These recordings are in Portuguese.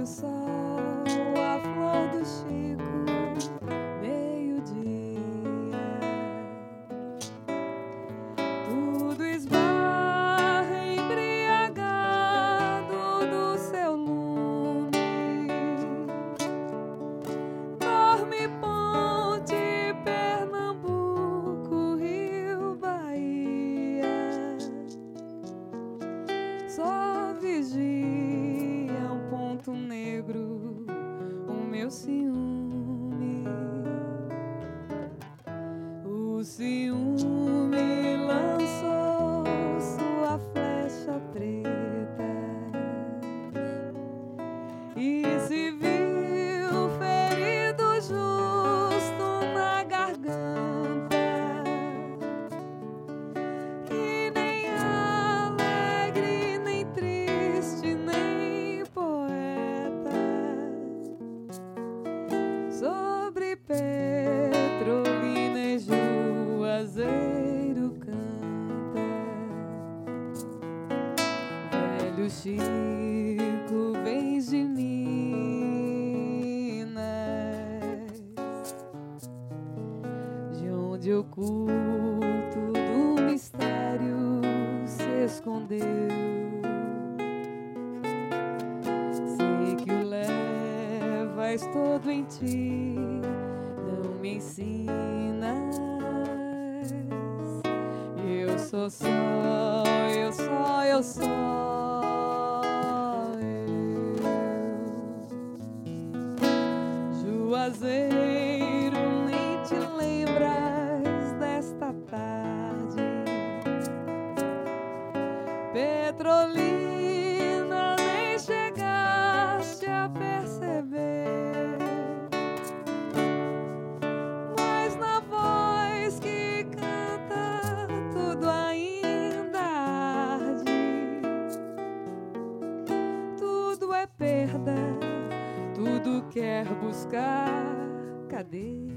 sol, a flor do Chico, meio-dia. Tudo esbarra embriagado do seu lume. Dorme Ponte, Pernambuco, Rio, Bahia. Só vigia um ponto negro, o meu ciúme. O ciúme lançou sua flecha preta e se viu ferido justo na garganta. E nem alegre, nem triste, nem poeta, sobre Petrolina e Juazeiro canta. Velho Chico, vens de Minas, de onde oculto do mistério se escondeu. Sei que o levas todo em ti, não me ensinas. Eu sou só, eu só, eu só, Juazeiro, nem te lembras desta tarde. Petrolina, nem chegaste a perceber, mas na voz que canta tudo ainda arde. Tudo é perda, tudo quer buscar, cadê?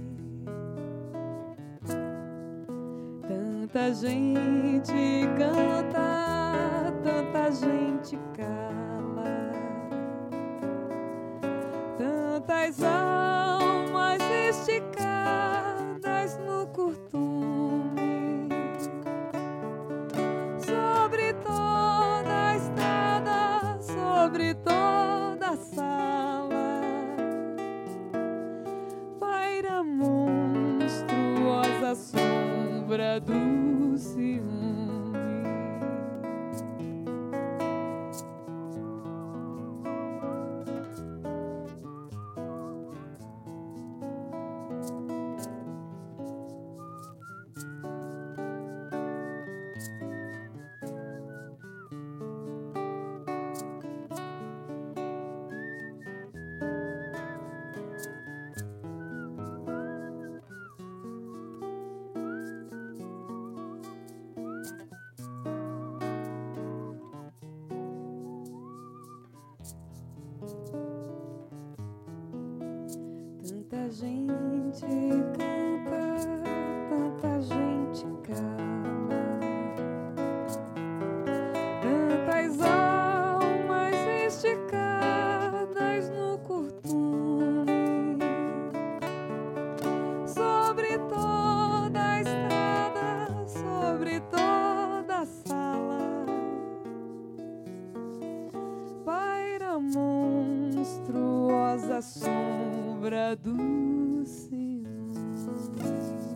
Tanta gente canta, tanta gente cala, tantas almas esticadas no curtume, sobre toda a estrada, sobre toda a sala, paira monstruosa sombra do ciúme. Tanta gente canta, tanta gente cala, tantas almas esticadas no curtume, sobre toda a estrada, sobre toda a sala, paira monstruosa sombra do ciúme.